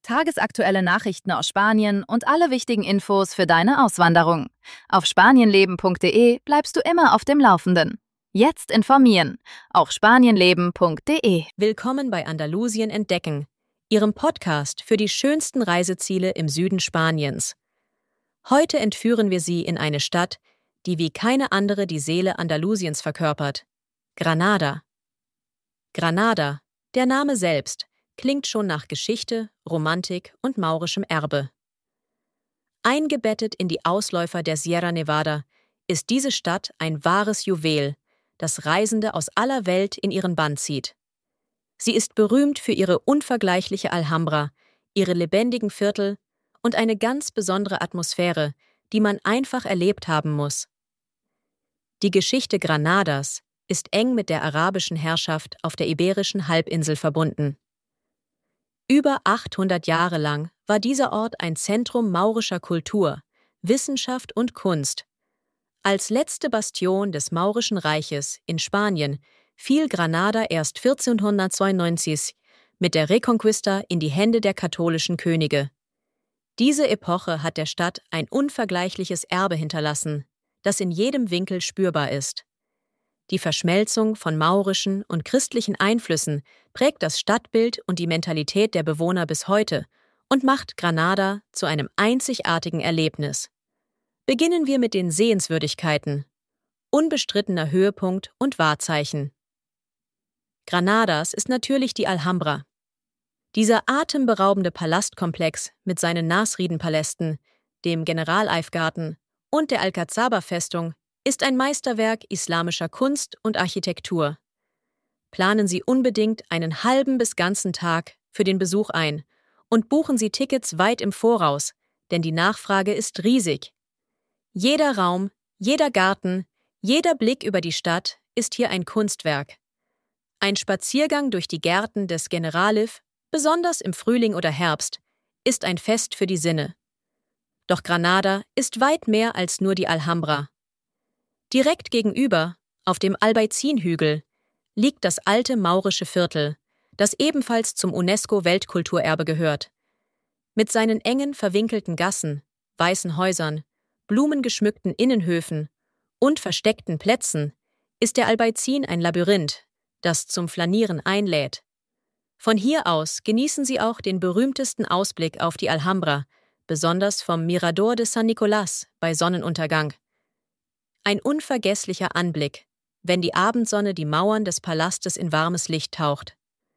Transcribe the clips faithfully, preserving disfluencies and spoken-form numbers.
tagesaktuelle Nachrichten aus Spanien und alle wichtigen Infos für deine Auswanderung. Auf spanienleben punkt de bleibst du immer auf dem Laufenden. Jetzt informieren auf spanienleben punkt de. Willkommen bei Andalusien entdecken, Ihrem Podcast für die schönsten Reiseziele im Süden Spaniens. Heute entführen wir Sie in eine Stadt, die wie keine andere die Seele Andalusiens verkörpert: Granada. Granada, der Name selbst, klingt schon nach Geschichte, Romantik und maurischem Erbe. Eingebettet in die Ausläufer der Sierra Nevada ist diese Stadt ein wahres Juwel, das Reisende aus aller Welt in ihren Bann zieht. Sie ist berühmt für ihre unvergleichliche Alhambra, ihre lebendigen Viertel und eine ganz besondere Atmosphäre, die man einfach erlebt haben muss. Die Geschichte Granadas ist eng mit der arabischen Herrschaft auf der Iberischen Halbinsel verbunden. Über achthundert Jahre lang war dieser Ort ein Zentrum maurischer Kultur, Wissenschaft und Kunst. Als letzte Bastion des Maurischen Reiches in Spanien fiel Granada erst vierzehnhundertzweiundneunzig mit der Reconquista in die Hände der katholischen Könige. Diese Epoche hat der Stadt ein unvergleichliches Erbe hinterlassen, das in jedem Winkel spürbar ist. Die Verschmelzung von maurischen und christlichen Einflüssen prägt das Stadtbild und die Mentalität der Bewohner bis heute und macht Granada zu einem einzigartigen Erlebnis. Beginnen wir mit den Sehenswürdigkeiten. Unbestrittener Höhepunkt und Wahrzeichen. Granadas ist natürlich die Alhambra. Dieser atemberaubende Palastkomplex mit seinen Nasridenpalästen, dem Generaleifgarten und der Alcazaba-Festung ist ein Meisterwerk islamischer Kunst und Architektur. Planen Sie unbedingt einen halben bis ganzen Tag für den Besuch ein und buchen Sie Tickets weit im Voraus, denn die Nachfrage ist riesig. Jeder Raum, jeder Garten, jeder Blick über die Stadt ist hier ein Kunstwerk. Ein Spaziergang durch die Gärten des Generalife, besonders im Frühling oder Herbst, ist ein Fest für die Sinne. Doch Granada ist weit mehr als nur die Alhambra. Direkt gegenüber, auf dem Albaicín-Hügel, liegt das alte maurische Viertel, das ebenfalls zum UNESCO-Weltkulturerbe gehört. Mit seinen engen, verwinkelten Gassen, weißen Häusern, blumengeschmückten Innenhöfen und versteckten Plätzen ist der Albaicín ein Labyrinth, das zum Flanieren einlädt. Von hier aus genießen Sie auch den berühmtesten Ausblick auf die Alhambra, besonders vom Mirador de San Nicolás bei Sonnenuntergang. Ein unvergesslicher Anblick, wenn die Abendsonne die Mauern des Palastes in warmes Licht taucht.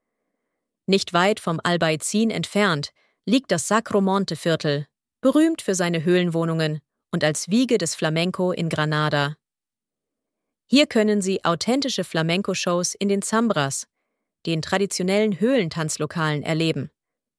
Nicht weit vom Albaicín entfernt liegt das Sacromonte-Viertel, berühmt für seine Höhlenwohnungen und als Wiege des Flamenco in Granada. Hier können Sie authentische Flamenco-Shows in den Zambras, den traditionellen Höhlentanzlokalen, erleben.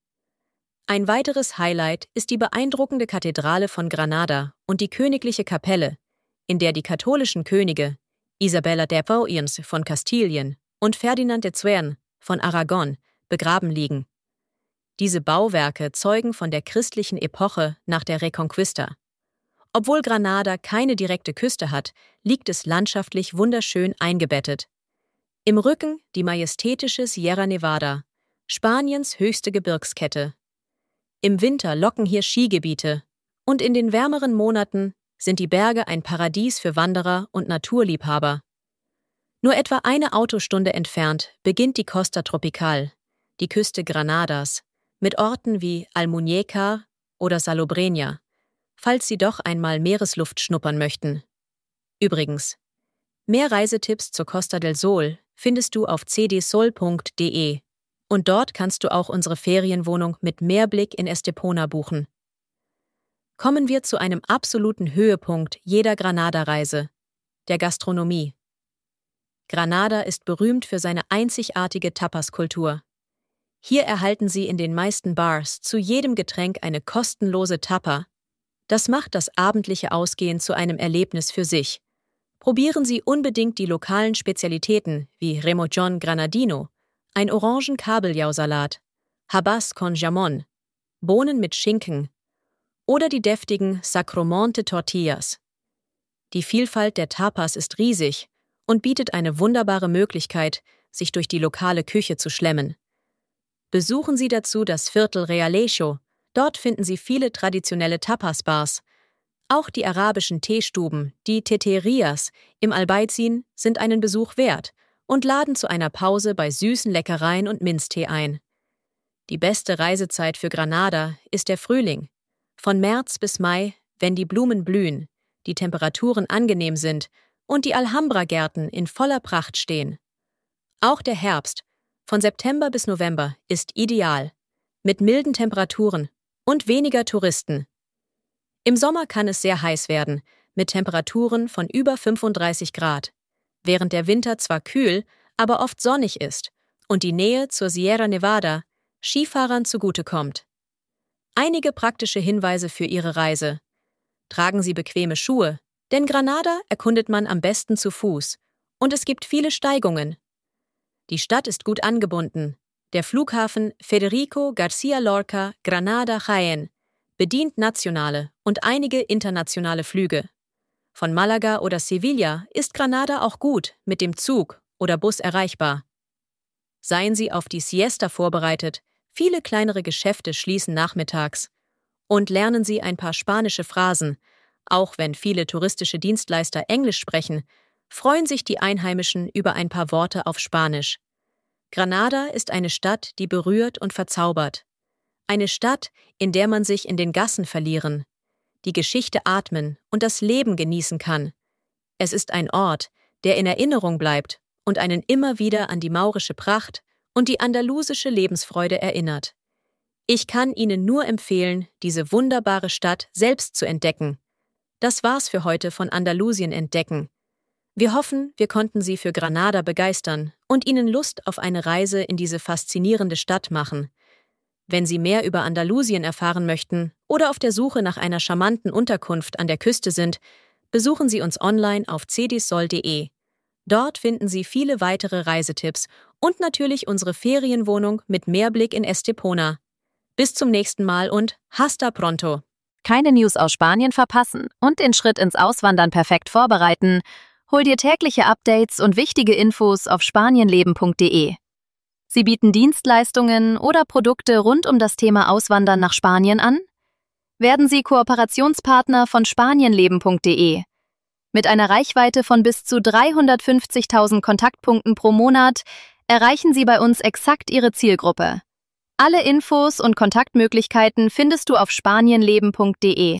Ein weiteres Highlight ist die beeindruckende Kathedrale von Granada und die königliche Kapelle, in der die katholischen Könige Isabella de Pau-Irns von Kastilien und Ferdinand de Zwern von Aragon begraben liegen. Diese Bauwerke zeugen von der christlichen Epoche nach der Reconquista. Obwohl Granada keine direkte Küste hat, liegt es landschaftlich wunderschön eingebettet. Im Rücken die majestätische Sierra Nevada, Spaniens höchste Gebirgskette. Im Winter locken hier Skigebiete und in den wärmeren Monaten sind die Berge ein Paradies für Wanderer und Naturliebhaber. Nur etwa eine Autostunde entfernt beginnt die Costa Tropical, die Küste Granadas, mit Orten wie Almuñécar oder Salobreña, falls Sie doch einmal Meeresluft schnuppern möchten. Übrigens, mehr Reisetipps zur Costa del Sol findest du auf c d sol punkt de und dort kannst du auch unsere Ferienwohnung mit Meerblick in Estepona buchen. Kommen wir zu einem absoluten Höhepunkt jeder Granada-Reise, der Gastronomie. Granada ist berühmt für seine einzigartige Tapas-Kultur. Hier erhalten Sie in den meisten Bars zu jedem Getränk eine kostenlose Tapa. Das macht das abendliche Ausgehen zu einem Erlebnis für sich. Probieren Sie unbedingt die lokalen Spezialitäten wie Remollón Granadino, ein Orangen-Kabeljausalat, Habas con Jamón, Bohnen mit Schinken oder die deftigen Sacromonte Tortillas. Die Vielfalt der Tapas ist riesig und bietet eine wunderbare Möglichkeit, sich durch die lokale Küche zu schlemmen. Besuchen Sie dazu das Viertel Realejo. Dort finden Sie viele traditionelle Tapas-Bars. Auch die arabischen Teestuben, die Teterias, im Albaicin sind einen Besuch wert und laden zu einer Pause bei süßen Leckereien und Minztee ein. Die beste Reisezeit für Granada ist der Frühling. Von März bis Mai, wenn die Blumen blühen, die Temperaturen angenehm sind und die Alhambra-Gärten in voller Pracht stehen. Auch der Herbst, von September bis November, ist ideal, mit milden Temperaturen und weniger Touristen. Im Sommer kann es sehr heiß werden, mit Temperaturen von über fünfunddreißig Grad, während der Winter zwar kühl, aber oft sonnig ist und die Nähe zur Sierra Nevada Skifahrern zugutekommt. Einige praktische Hinweise für Ihre Reise. Tragen Sie bequeme Schuhe, denn Granada erkundet man am besten zu Fuß und es gibt viele Steigungen. Die Stadt ist gut angebunden. Der Flughafen Federico García Lorca Granada-Jaén bedient nationale und einige internationale Flüge. Von Malaga oder Sevilla ist Granada auch gut mit dem Zug oder Bus erreichbar. Seien Sie auf die Siesta vorbereitet, viele kleinere Geschäfte schließen nachmittags. Und lernen Sie ein paar spanische Phrasen. Auch wenn viele touristische Dienstleister Englisch sprechen, freuen sich die Einheimischen über ein paar Worte auf Spanisch. Granada ist eine Stadt, die berührt und verzaubert. Eine Stadt, in der man sich in den Gassen verlieren, die Geschichte atmen und das Leben genießen kann. Es ist ein Ort, der in Erinnerung bleibt und einen immer wieder an die maurische Pracht und die andalusische Lebensfreude erinnert. Ich kann Ihnen nur empfehlen, diese wunderbare Stadt selbst zu entdecken. Das war's für heute von Andalusien entdecken. Wir hoffen, wir konnten Sie für Granada begeistern und Ihnen Lust auf eine Reise in diese faszinierende Stadt machen. Wenn Sie mehr über Andalusien erfahren möchten oder auf der Suche nach einer charmanten Unterkunft an der Küste sind, besuchen Sie uns online auf cedisol punkt de. Dort finden Sie viele weitere Reisetipps und natürlich unsere Ferienwohnung mit Meerblick in Estepona. Bis zum nächsten Mal und hasta pronto! Keine News aus Spanien verpassen und den Schritt ins Auswandern perfekt vorbereiten? Hol dir tägliche Updates und wichtige Infos auf spanienleben punkt de. Sie bieten Dienstleistungen oder Produkte rund um das Thema Auswandern nach Spanien an? Werden Sie Kooperationspartner von spanienleben punkt de. Mit einer Reichweite von bis zu dreihundertfünfzigtausend Kontaktpunkten pro Monat erreichen Sie bei uns exakt Ihre Zielgruppe. Alle Infos und Kontaktmöglichkeiten findest du auf spanienleben punkt de.